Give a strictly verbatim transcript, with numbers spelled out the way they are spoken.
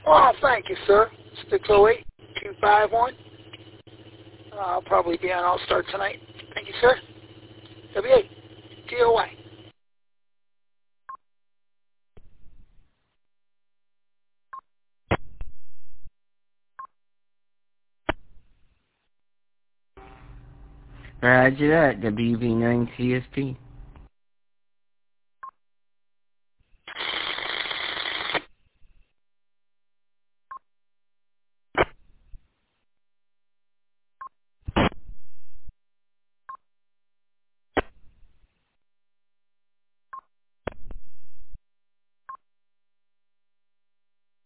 Oh, thank you, sir. six oh eight, two five one. Uh, I'll probably be on All-Star tonight. Thank you, sir. W eight, T O Y. Roger that, W V nine C S P.